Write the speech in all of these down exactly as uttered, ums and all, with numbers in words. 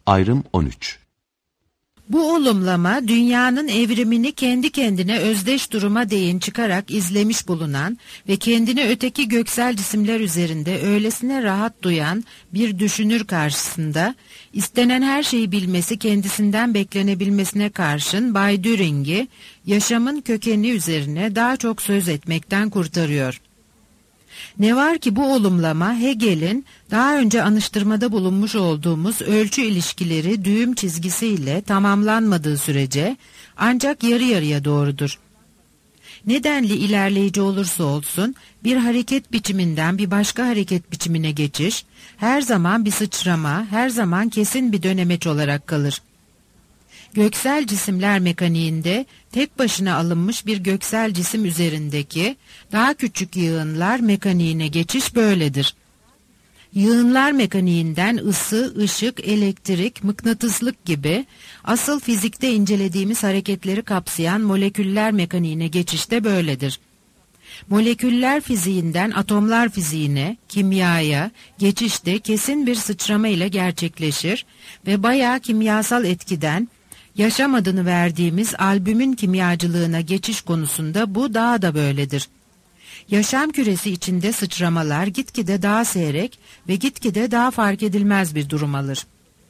Ayrım on üç. Bu olumlama dünyanın evrimini kendi kendine özdeş duruma değin çıkarak izlemiş bulunan ve kendini öteki göksel cisimler üzerinde öylesine rahat duyan bir düşünür karşısında istenen her şeyi bilmesi kendisinden beklenebilmesine karşın Bay Düring'i yaşamın kökeni üzerine daha çok söz etmekten kurtarıyor. Ne var ki bu olumlama Hegel'in daha önce anıştırmada bulunmuş olduğumuz ölçü ilişkileri düğüm çizgisiyle tamamlanmadığı sürece ancak yarı yarıya doğrudur. Nedenli ilerleyici olursa olsun bir hareket biçiminden bir başka hareket biçimine geçiş her zaman bir sıçrama, her zaman kesin bir dönemeç olarak kalır. Göksel cisimler mekaniğinde tek başına alınmış bir göksel cisim üzerindeki daha küçük yığınlar mekaniğine geçiş böyledir. Yığınlar mekaniğinden ısı, ışık, elektrik, mıknatıslık gibi asıl fizikte incelediğimiz hareketleri kapsayan moleküller mekaniğine geçiş de böyledir. Moleküller fiziğinden atomlar fiziğine, kimyaya geçiş de kesin bir sıçrama ile gerçekleşir ve bayağı kimyasal etkiden yaşam adını verdiğimiz albümin kimyacılığına geçiş konusunda bu daha da böyledir. Yaşam küresi içinde sıçramalar gitgide daha seyrek ve gitgide daha fark edilmez bir durum alır.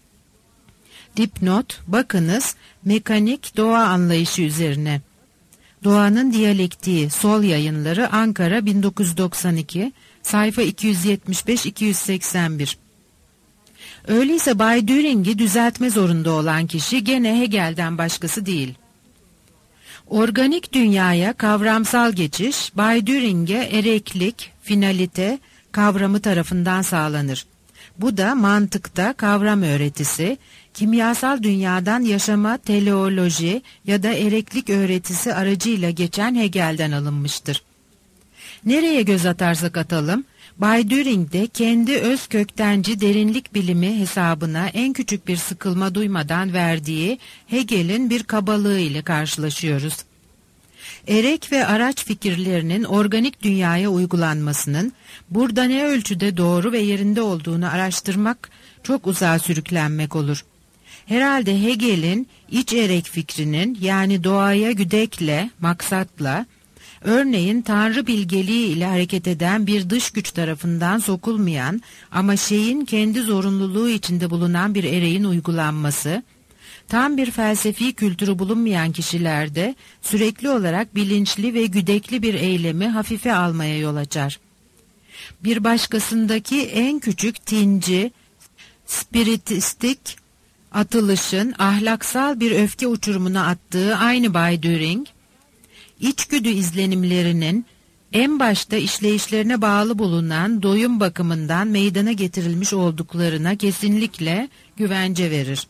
Dipnot, bakınız mekanik doğa anlayışı üzerine. Doğanın diyalektiği, Sol Yayınları, Ankara bin dokuz yüz doksan iki, sayfa iki yüz yetmiş beş iki yüz seksen bir. Öyleyse Bay Düring'i düzeltme zorunda olan kişi gene Hegel'den başkası değil. Organik dünyaya kavramsal geçiş, Bay Düring'e ereklik, finalite kavramı tarafından sağlanır. Bu da mantıkta kavram öğretisi, kimyasal dünyadan yaşama teleoloji ya da ereklik öğretisi aracıyla geçen Hegel'den alınmıştır. Nereye göz atarsak atalım, Bay Düring de kendi öz köktenci derinlik bilimi hesabına en küçük bir sıkılma duymadan verdiği Hegel'in bir kabalığı ile karşılaşıyoruz. Erek ve araç fikirlerinin organik dünyaya uygulanmasının burada ne ölçüde doğru ve yerinde olduğunu araştırmak çok uzağa sürüklenmek olur. Herhalde Hegel'in iç erek fikrinin yani doğaya güdekle, maksatla, örneğin Tanrı bilgeliği ile hareket eden bir dış güç tarafından sokulmayan ama şeyin kendi zorunluluğu içinde bulunan bir ereğin uygulanması, tam bir felsefi kültürü bulunmayan kişilerde sürekli olarak bilinçli ve güdekli bir eylemi hafife almaya yol açar. Bir başkasındaki en küçük tinci, spiritistik atılışın ahlaksal bir öfke uçurumuna attığı aynı Bay Düring, İçgüdü izlenimlerinin en başta işleyişlerine bağlı bulunan doyum bakımından meydana getirilmiş olduklarına kesinlikle güvence verir.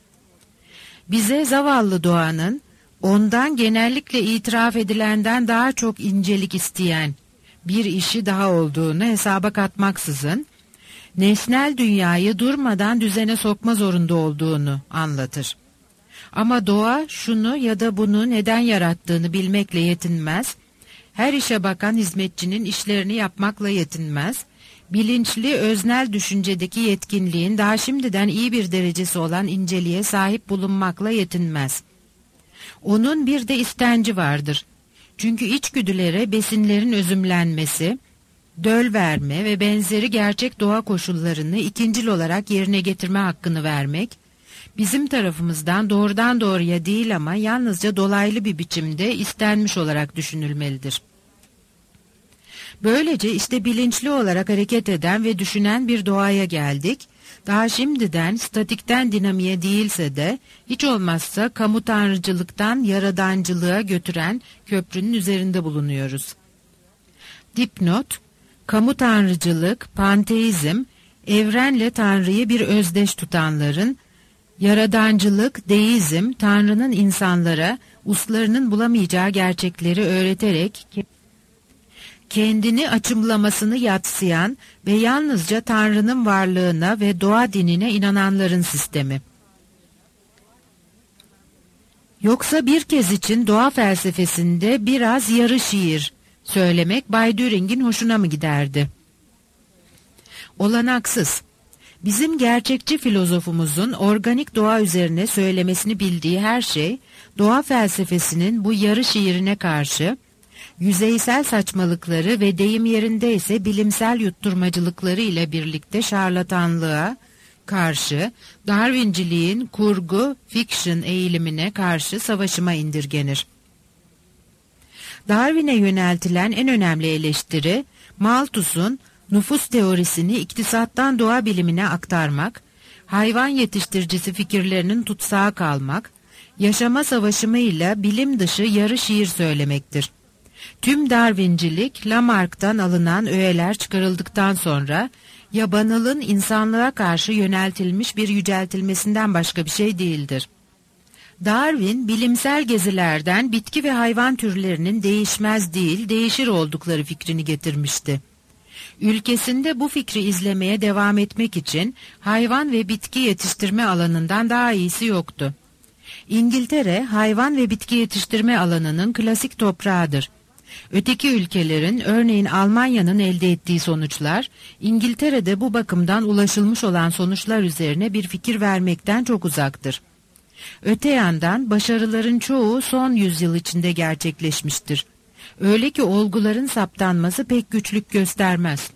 Bize zavallı doğanın ondan genellikle itiraf edilenden daha çok incelik isteyen bir işi daha olduğunu hesaba katmaksızın nesnel dünyayı durmadan düzene sokma zorunda olduğunu anlatır. Ama doğa şunu ya da bunu neden yarattığını bilmekle yetinmez, her işe bakan hizmetçinin işlerini yapmakla yetinmez, bilinçli öznel düşüncedeki yetkinliğin daha şimdiden iyi bir derecesi olan inceliğe sahip bulunmakla yetinmez. Onun bir de istenci vardır. Çünkü içgüdülere besinlerin özümlenmesi, döl verme ve benzeri gerçek doğa koşullarını ikincil olarak yerine getirme hakkını vermek, bizim tarafımızdan doğrudan doğruya değil ama yalnızca dolaylı bir biçimde istenmiş olarak düşünülmelidir. Böylece işte bilinçli olarak hareket eden ve düşünen bir doğaya geldik. Daha şimdiden statikten dinamiğe değilse de hiç olmazsa kamu tanrıcılıktan yaradancılığa götüren köprünün üzerinde bulunuyoruz. Dipnot, kamu tanrıcılık, panteizm, evrenle Tanrı'yı bir özdeş tutanların, yaradancılık, deizm, Tanrı'nın insanlara uslarının bulamayacağı gerçekleri öğreterek kendini açımlamasını yadsıyan ve yalnızca Tanrı'nın varlığına ve doğa dinine inananların sistemi. Yoksa bir kez için doğa felsefesinde biraz yarı şiir söylemek Bay Düring'in hoşuna mı giderdi? Olanaksız. Bizim gerçekçi filozofumuzun organik doğa üzerine söylemesini bildiği her şey, doğa felsefesinin bu yarı şiirine karşı, yüzeysel saçmalıkları ve deyim yerinde ise bilimsel yutturmacılıkları ile birlikte şarlatanlığa karşı, Darwinciliğin kurgu, fiction eğilimine karşı savaşıma indirgenir. Darwin'e yöneltilen en önemli eleştiri, Malthus'un nüfus teorisini iktisattan doğa bilimine aktarmak, hayvan yetiştiricisi fikirlerinin tutsağı kalmak, yaşama savaşımıyla bilim dışı yarı şiir söylemektir. Tüm Darwincilik, Lamarck'tan alınan öğeler çıkarıldıktan sonra, yabanılın insanlığa karşı yöneltilmiş bir yüceltilmesinden başka bir şey değildir. Darwin, bilimsel gezilerden bitki ve hayvan türlerinin değişmez değil, değişir oldukları fikrini getirmişti. Ülkesinde bu fikri izlemeye devam etmek için hayvan ve bitki yetiştirme alanından daha iyisi yoktu. İngiltere, hayvan ve bitki yetiştirme alanının klasik toprağıdır. Öteki ülkelerin, örneğin Almanya'nın elde ettiği sonuçlar, İngiltere'de bu bakımdan ulaşılmış olan sonuçlar üzerine bir fikir vermekten çok uzaktır. Öte yandan başarıların çoğu son yüzyıl içinde gerçekleşmiştir. Öyle ki olguların saptanması pek güçlük göstermez.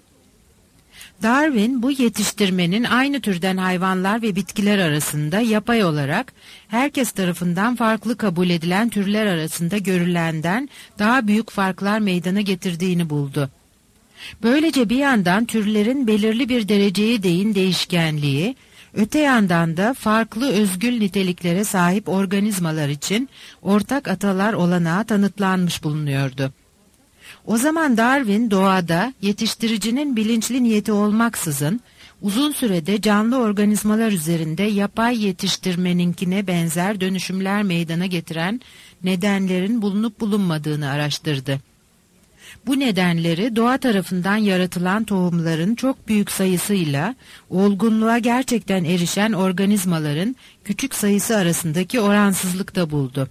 Darwin bu yetiştirmenin aynı türden hayvanlar ve bitkiler arasında yapay olarak herkes tarafından farklı kabul edilen türler arasında görülenden daha büyük farklar meydana getirdiğini buldu. Böylece bir yandan türlerin belirli bir dereceye değin değişkenliği, öte yandan da farklı özgül niteliklere sahip organizmalar için ortak atalar olanağı tanıtlanmış bulunuyordu. O zaman Darwin doğada yetiştiricinin bilinçli niyeti olmaksızın uzun sürede canlı organizmalar üzerinde yapay yetiştirmeninkine benzer dönüşümler meydana getiren nedenlerin bulunup bulunmadığını araştırdı. Bu nedenleri doğa tarafından yaratılan tohumların çok büyük sayısıyla olgunluğa gerçekten erişen organizmaların küçük sayısı arasındaki oransızlıkta buldu.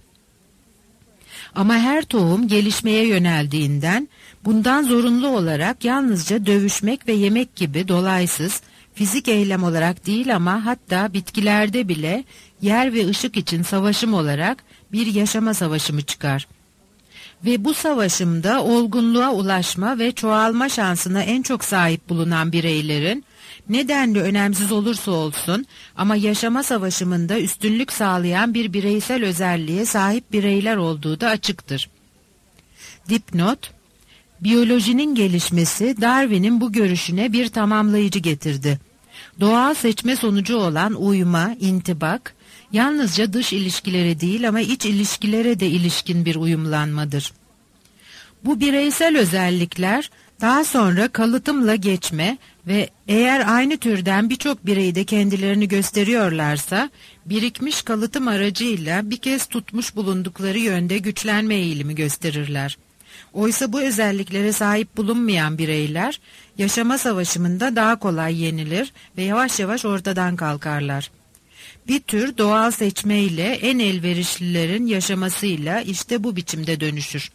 Ama her tohum gelişmeye yöneldiğinden bundan zorunlu olarak yalnızca dövüşmek ve yemek gibi dolaysız, fizik eylem olarak değil ama hatta bitkilerde bile yer ve ışık için savaşım olarak bir yaşama savaşımı çıkar. Ve bu savaşımda olgunluğa ulaşma ve çoğalma şansına en çok sahip bulunan bireylerin, nedenli önemsiz olursa olsun ama yaşama savaşımında üstünlük sağlayan bir bireysel özelliğe sahip bireyler olduğu da açıktır. Dipnot: biyolojinin gelişmesi Darwin'in bu görüşüne bir tamamlayıcı getirdi. Doğal seçme sonucu olan uyuma, intibak, yalnızca dış ilişkilere değil ama iç ilişkilere de ilişkin bir uyumlanmadır. Bu bireysel özellikler daha sonra kalıtımla geçme ve eğer aynı türden birçok bireyde kendilerini gösteriyorlarsa, birikmiş kalıtım aracıyla bir kez tutmuş bulundukları yönde güçlenme eğilimi gösterirler. Oysa bu özelliklere sahip bulunmayan bireyler, yaşama savaşımında daha kolay yenilir ve yavaş yavaş ortadan kalkarlar. Bir tür doğal seçmeyle en elverişlilerin yaşamasıyla işte bu biçimde dönüşür.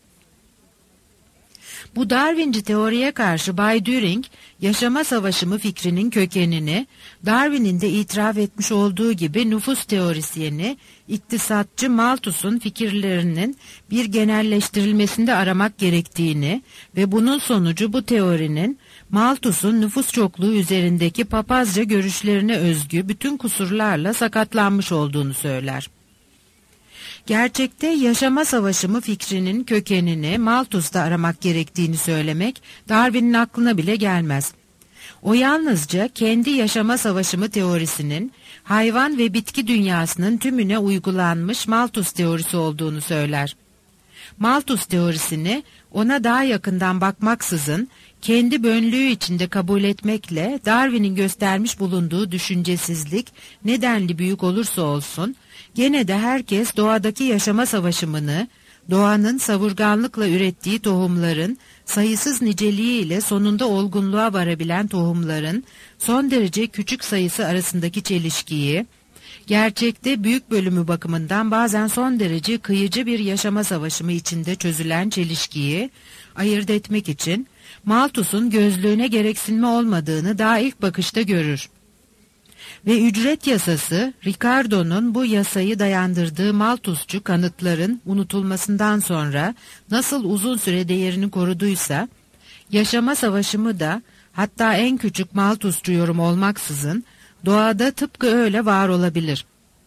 Bu Darwinci teoriye karşı Bay Düring, yaşama savaşımı fikrinin kökenini, Darwin'in de itiraf etmiş olduğu gibi nüfus teorisyeni, iktisatçı Malthus'un fikirlerinin bir genelleştirilmesinde aramak gerektiğini ve bunun sonucu bu teorinin, Malthus'un nüfus çokluğu üzerindeki papazca görüşlerine özgü bütün kusurlarla sakatlanmış olduğunu söyler. Gerçekte yaşama savaşımı fikrinin kökenini Malthus'ta aramak gerektiğini söylemek Darwin'in aklına bile gelmez. O yalnızca kendi yaşama savaşımı teorisinin hayvan ve bitki dünyasının tümüne uygulanmış Malthus teorisi olduğunu söyler. Malthus teorisini ona daha yakından bakmaksızın kendi bönlüğü içinde kabul etmekle Darwin'in göstermiş bulunduğu düşüncesizlik nedenli büyük olursa olsun, gene de herkes doğadaki yaşama savaşımını, doğanın savurganlıkla ürettiği tohumların sayısız niceliğiyle sonunda olgunluğa varabilen tohumların son derece küçük sayısı arasındaki çelişkiyi, gerçekte büyük bölümü bakımından bazen son derece kıyıcı bir yaşama savaşımı içinde çözülen çelişkiyi ayırt etmek için Malthus'un gözlüğüne gereksinme olmadığını daha ilk bakışta görür. Ve ücret yasası, Ricardo'nun bu yasayı dayandırdığı Malthusçu kanıtların unutulmasından sonra nasıl uzun süre değerini koruduysa, yaşama savaşımı da hatta en küçük Malthusçu yorum olmaksızın doğada tıpkı öyle var olabilir.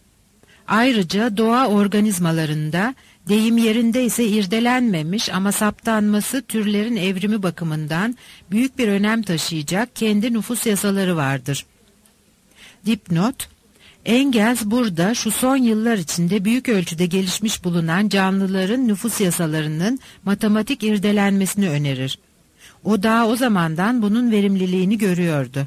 Ayrıca doğa organizmalarında, deyim yerinde ise irdelenmemiş ama saptanması türlerin evrimi bakımından büyük bir önem taşıyacak kendi nüfus yasaları vardır. Dipnot: Engels burada şu son yıllar içinde büyük ölçüde gelişmiş bulunan canlıların nüfus yasalarının matematik irdelenmesini önerir. O daha o zamandan bunun verimliliğini görüyordu.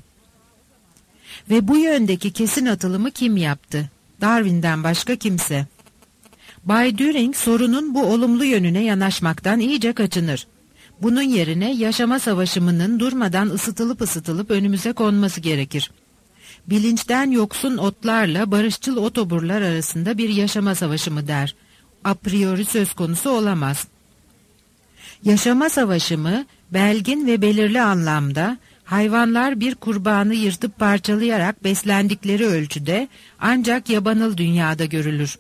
Ve bu yöndeki kesin atılımı kim yaptı? Darwin'den başka kimse. Bay Düring sorunun bu olumlu yönüne yanaşmaktan iyice kaçınır. Bunun yerine yaşama savaşımının durmadan ısıtılıp ısıtılıp önümüze konması gerekir. Bilinçten yoksun otlarla barışçıl otoburlar arasında bir yaşama savaşı mı der? A priori söz konusu olamaz. Yaşama savaşı mı, belgin ve belirli anlamda, hayvanlar bir kurbanı yırtıp parçalayarak beslendikleri ölçüde ancak yabanıl dünyada görülür.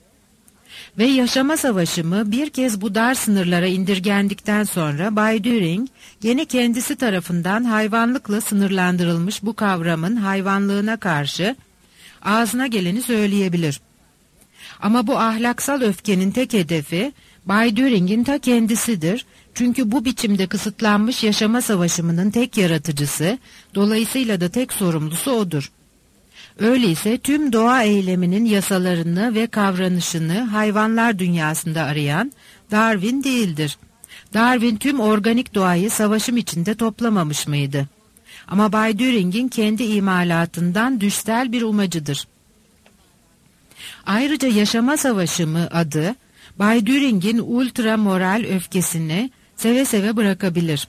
Ve yaşama savaşı mı bir kez bu dar sınırlara indirgendikten sonra Bay Düring gene kendisi tarafından hayvanlıkla sınırlandırılmış bu kavramın hayvanlığına karşı ağzına geleni söyleyebilir. Ama bu ahlaksal öfkenin tek hedefi Bay Düring'in ta kendisidir. Çünkü bu biçimde kısıtlanmış yaşama savaşımının tek yaratıcısı, dolayısıyla da tek sorumlusu odur. Öyleyse tüm doğa eyleminin yasalarını ve kavranışını hayvanlar dünyasında arayan Darwin değildir. Darwin tüm organik doğayı savaşım içinde toplamamış mıydı? Ama Bay Düring'in kendi imalatından düşsel bir umacıdır. Ayrıca yaşama savaşımı adı, Bay Düring'in ultra moral öfkesini seve seve bırakabilir.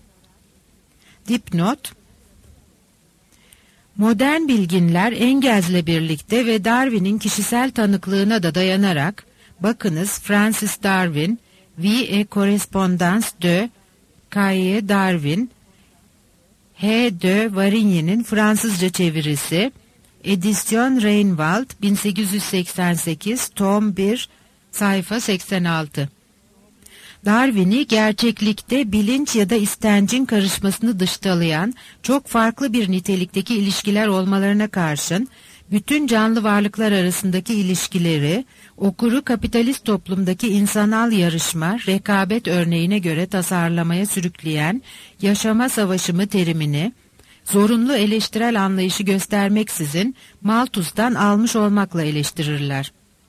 Dipnot: Modern bilginler Engels'le birlikte ve Darwin'in kişisel tanıklığına da dayanarak, bakınız Francis Darwin, Vie et correspondance de Cahiers Darwin, H. de Varigny'nin Fransızca çevirisi, Edisyon Reinwald, bin sekiz yüz seksen sekiz, tom bir, sayfa seksen altı. Darwin'i gerçeklikte bilinç ya da istencin karışmasını dıştalayan çok farklı bir nitelikteki ilişkiler olmalarına karşın, bütün canlı varlıklar arasındaki ilişkileri, okuru kapitalist toplumdaki insanal yarışma, rekabet örneğine göre tasarlamaya sürükleyen yaşama savaşımı terimini, zorunlu eleştirel anlayışı göstermeksizin Malthus'tan almış olmakla eleştirirler.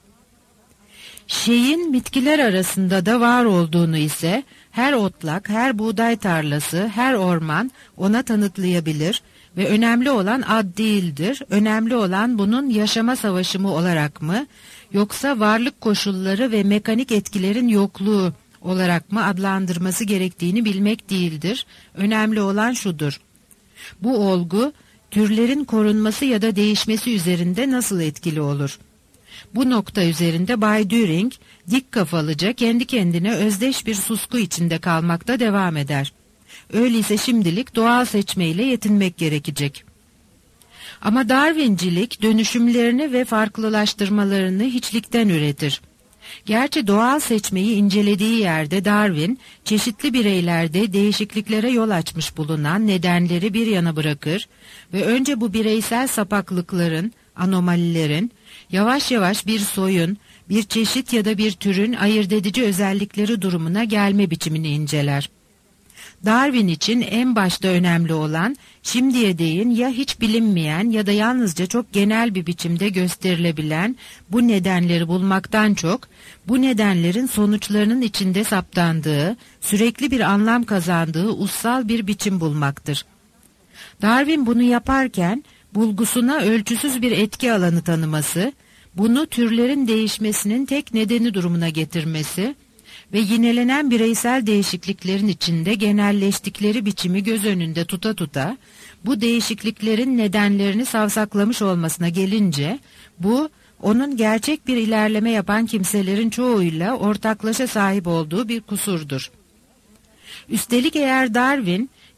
Şeyin bitkiler arasında da var olduğunu ise her otlak, her buğday tarlası, her orman ona tanıtlayabilir ve önemli olan ad değildir, önemli olan bunun yaşama savaşımı olarak mı, yoksa varlık koşulları ve mekanik etkilerin yokluğu olarak mı adlandırması gerektiğini bilmek değildir, önemli olan şudur: bu olgu, türlerin korunması ya da değişmesi üzerinde nasıl etkili olur? Bu nokta üzerinde Bay Düring, dik kafalıca kendi kendine özdeş bir susku içinde kalmakta devam eder. Öyleyse şimdilik doğal seçmeyle yetinmek gerekecek. Ama Darwincilik dönüşümlerini ve farklılaştırmalarını hiçlikten üretir. Gerçi doğal seçmeyi incelediği yerde Darwin, çeşitli bireylerde değişikliklere yol açmış bulunan nedenleri bir yana bırakır ve önce bu bireysel sapaklıkların, anomalilerin, yavaş yavaş bir soyun, bir çeşit ya da bir türün ayırt edici özellikleri durumuna gelme biçimini inceler. Darwin için en başta önemli olan, şimdiye değin ya hiç bilinmeyen ya da yalnızca çok genel bir biçimde gösterilebilen bu nedenleri bulmaktan çok, bu nedenlerin sonuçlarının içinde saptandığı, sürekli bir anlam kazandığı ussal bir biçim bulmaktır. Darwin bunu yaparken, bulgusuna ölçüsüz bir etki alanı tanıması, bunu türlerin değişmesinin tek nedeni durumuna getirmesi ve yinelenen bireysel değişikliklerin içinde genelleştikleri biçimi göz önünde tuta tuta, bu değişikliklerin nedenlerini savsaklamış olmasına gelince, bu, onun gerçek bir ilerleme yapan kimselerin çoğuyla ortaklaşa sahip olduğu bir kusurdur. Üstelik eğer Darwin,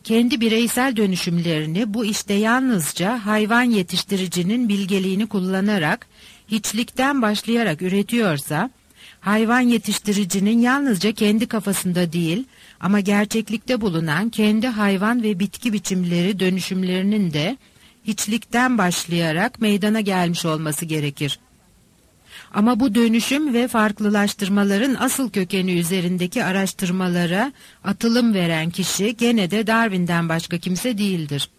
kendi bireysel dönüşümlerini bu işte yalnızca hayvan yetiştiricinin bilgeliğini kullanarak, hiçlikten başlayarak üretiyorsa, hayvan yetiştiricinin yalnızca kendi kafasında değil ama gerçeklikte bulunan kendi hayvan ve bitki biçimleri dönüşümlerinin de hiçlikten başlayarak meydana gelmiş olması gerekir. Ama bu dönüşüm ve farklılaştırmaların asıl kökeni üzerindeki araştırmalara atılım veren kişi gene de Darwin'den başka kimse değildir.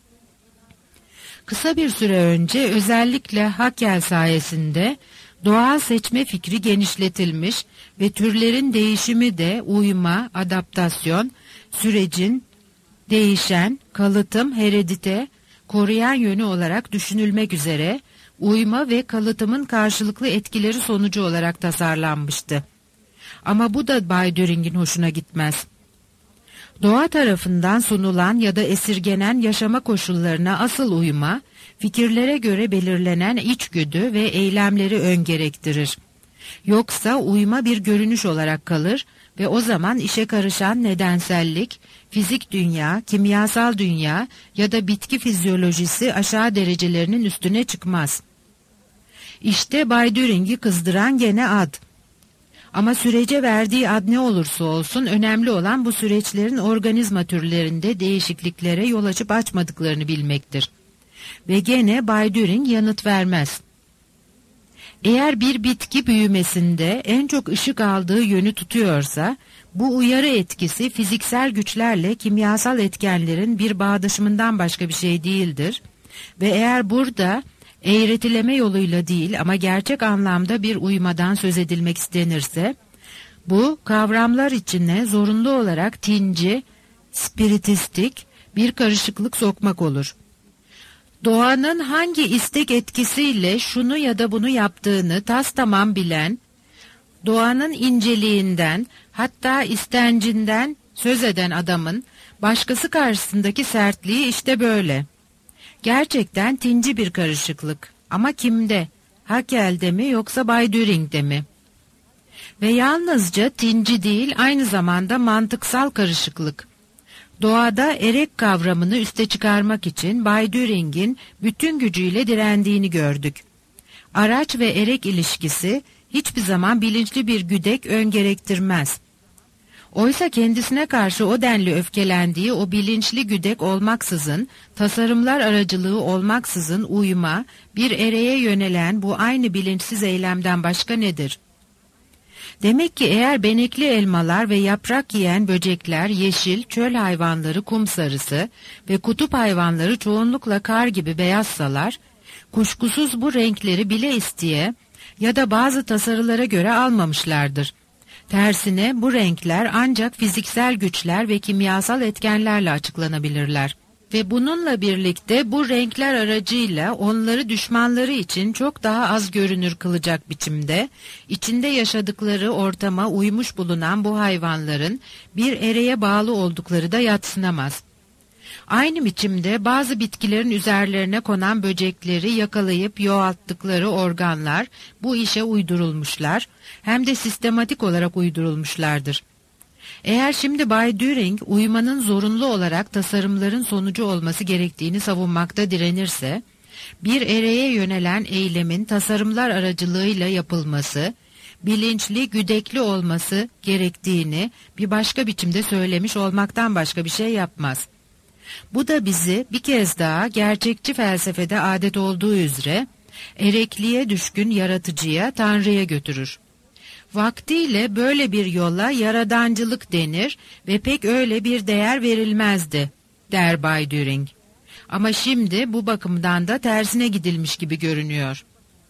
Kısa bir süre önce özellikle Haeckel sayesinde doğal seçme fikri genişletilmiş ve türlerin değişimi de uyma, adaptasyon, sürecin değişen, kalıtım, heredite, koruyan yönü olarak düşünülmek üzere uyma ve kalıtımın karşılıklı etkileri sonucu olarak tasarlanmıştı. Ama bu da Bay Düring'in hoşuna gitmez. Doğa tarafından sunulan ya da esirgenen yaşama koşullarına asıl uyma, fikirlere göre belirlenen içgüdü ve eylemleri öngerektirir. Yoksa uyma bir görünüş olarak kalır ve o zaman işe karışan nedensellik, fizik dünya, kimyasal dünya ya da bitki fizyolojisi aşağı derecelerinin üstüne çıkmaz. İşte Bay Düring'i kızdıran gene ad. Ama sürece verdiği ad ne olursa olsun önemli olan bu süreçlerin organizma türlerinde değişikliklere yol açıp açmadıklarını bilmektir. Ve gene Bay Düring yanıt vermez. Eğer bir bitki büyümesinde en çok ışık aldığı yönü tutuyorsa, bu uyarı etkisi fiziksel güçlerle kimyasal etkenlerin bir bağdaşımından başka bir şey değildir. Ve eğer burada eğretileme yoluyla değil ama gerçek anlamda bir uymadan söz edilmek istenirse, bu kavramlar içine zorunlu olarak tinci, spiritistik bir karışıklık sokmak olur. Doğanın hangi istek etkisiyle şunu ya da bunu yaptığını tastamam bilen, doğanın inceliğinden hatta istencinden söz eden adamın başkası karşısındaki sertliği işte böyle. Gerçekten tinci bir karışıklık ama kimde? Haeckel'de mi yoksa Bay Düring'de mi? Ve yalnızca tinci değil aynı zamanda mantıksal karışıklık. Doğada erek kavramını üste çıkarmak için Bay Düring'in bütün gücüyle direndiğini gördük. Araç ve erek ilişkisi hiçbir zaman bilinçli bir güdek öngerektirmez. Oysa kendisine karşı o denli öfkelendiği o bilinçli güdek olmaksızın, tasarımlar aracılığı olmaksızın uyuma, bir ereğe yönelen bu aynı bilinçsiz eylemden başka nedir? Demek ki eğer benekli elmalar ve yaprak yiyen böcekler, yeşil, çöl hayvanları kum sarısı ve kutup hayvanları çoğunlukla kar gibi beyazsalar, kuşkusuz bu renkleri bile isteye ya da bazı tasarılara göre almamışlardır. Tersine bu renkler ancak fiziksel güçler ve kimyasal etkenlerle açıklanabilirler. Ve bununla birlikte bu renkler aracıyla onları düşmanları için çok daha az görünür kılacak biçimde, içinde yaşadıkları ortama uymuş bulunan bu hayvanların bir ereğe bağlı oldukları da yadsınamaz. Aynı biçimde bazı bitkilerin üzerlerine konan böcekleri yakalayıp yoğalttıkları organlar bu işe uydurulmuşlar, hem de sistematik olarak uydurulmuşlardır. Eğer şimdi Bay Düring uyumanın zorunlu olarak tasarımların sonucu olması gerektiğini savunmakta direnirse, bir ereğe yönelen eylemin tasarımlar aracılığıyla yapılması, bilinçli, güdekli olması gerektiğini bir başka biçimde söylemiş olmaktan başka bir şey yapmaz. Bu da bizi bir kez daha gerçekçi felsefede adet olduğu üzere erekliğe düşkün yaratıcıya, Tanrı'ya götürür. Vaktiyle böyle bir yola yaradancılık denir ve pek öyle bir değer verilmezdi, der Bay Düring. Ama şimdi bu bakımdan da tersine gidilmiş gibi görünüyor.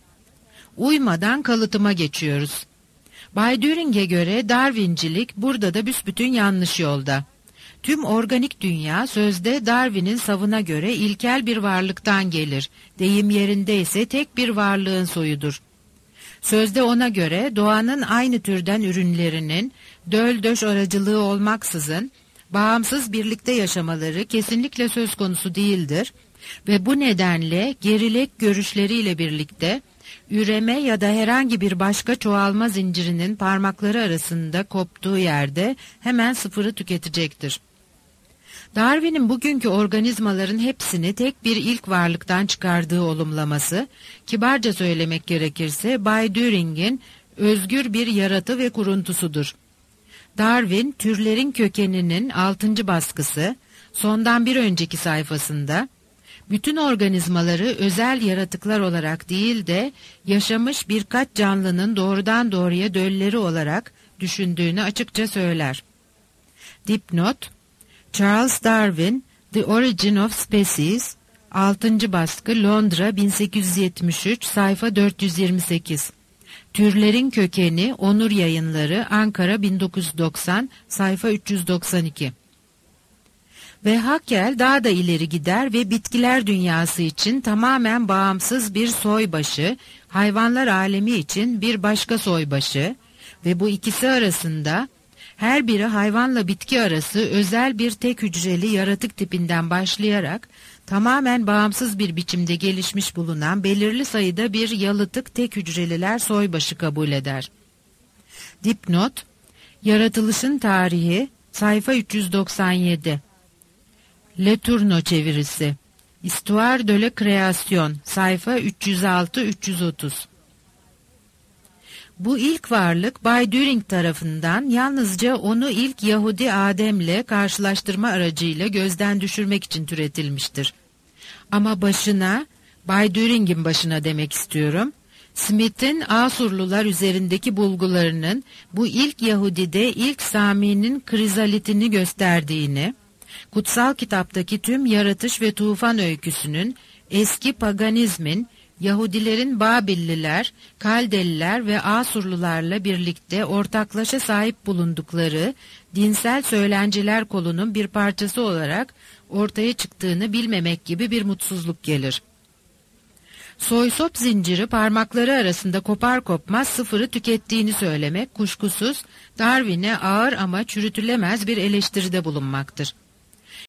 Uymadan kalıtıma geçiyoruz. Bay Düring'e göre Darwincilik burada da büsbütün yanlış yolda. Tüm organik dünya sözde Darwin'in savına göre ilkel bir varlıktan gelir, deyim yerinde ise tek bir varlığın soyudur. Sözde ona göre doğanın aynı türden ürünlerinin döl döş aracılığı olmaksızın bağımsız birlikte yaşamaları kesinlikle söz konusu değildir ve bu nedenle gerilek görüşleriyle birlikte üreme ya da herhangi bir başka çoğalma zincirinin parmakları arasında koptuğu yerde hemen sıfırı tüketecektir. Darwin'in bugünkü organizmaların hepsini tek bir ilk varlıktan çıkardığı olumlaması, kibarca söylemek gerekirse Bay Düring'in özgür bir yaratı ve kuruntusudur. Darwin, türlerin kökeninin altıncı baskısı, sondan bir önceki sayfasında, bütün organizmaları özel yaratıklar olarak değil de yaşamış birkaç canlının doğrudan doğruya dölleri olarak düşündüğünü açıkça söyler. Dipnot: Charles Darwin, The Origin of Species, altıncı baskı, Londra bin sekiz yüz yetmiş üç, sayfa dört yüz yirmi sekiz. Türlerin Kökeni, Onur Yayınları, Ankara bin dokuz yüz doksan, sayfa üç yüz doksan iki. Ve Haeckel daha da ileri gider ve bitkiler dünyası için tamamen bağımsız bir soybaşı, hayvanlar alemi için bir başka soybaşı ve bu ikisi arasında her biri hayvanla bitki arası özel bir tek hücreli yaratık tipinden başlayarak tamamen bağımsız bir biçimde gelişmiş bulunan belirli sayıda bir yalıtık tek hücreliler soybaşı kabul eder. Dipnot: Yaratılışın Tarihi, sayfa üç yüz doksan yedi. Letourneau çevirisi. Histoire de la Création, sayfa üç yüz altı üç yüz otuz. Bu ilk varlık Bay Düring tarafından yalnızca onu ilk Yahudi Adem'le karşılaştırma aracıyla gözden düşürmek için türetilmiştir. Ama başına, Bay Düring'in başına demek istiyorum, Smith'in Asurlular üzerindeki bulgularının bu ilk Yahudi'de ilk Sami'nin krizalitini gösterdiğini, kutsal kitaptaki tüm yaratış ve tufan öyküsünün eski paganizmin, Yahudilerin Babilliler, Kaldeliler ve Asurlularla birlikte ortaklaşa sahip bulundukları dinsel söylenceler kolunun bir parçası olarak ortaya çıktığını bilmemek gibi bir mutsuzluk gelir. Soysop zinciri parmakları arasında kopar kopmaz sıfırı tükettiğini söylemek kuşkusuz Darwin'e ağır ama çürütülemez bir eleştiride bulunmaktır.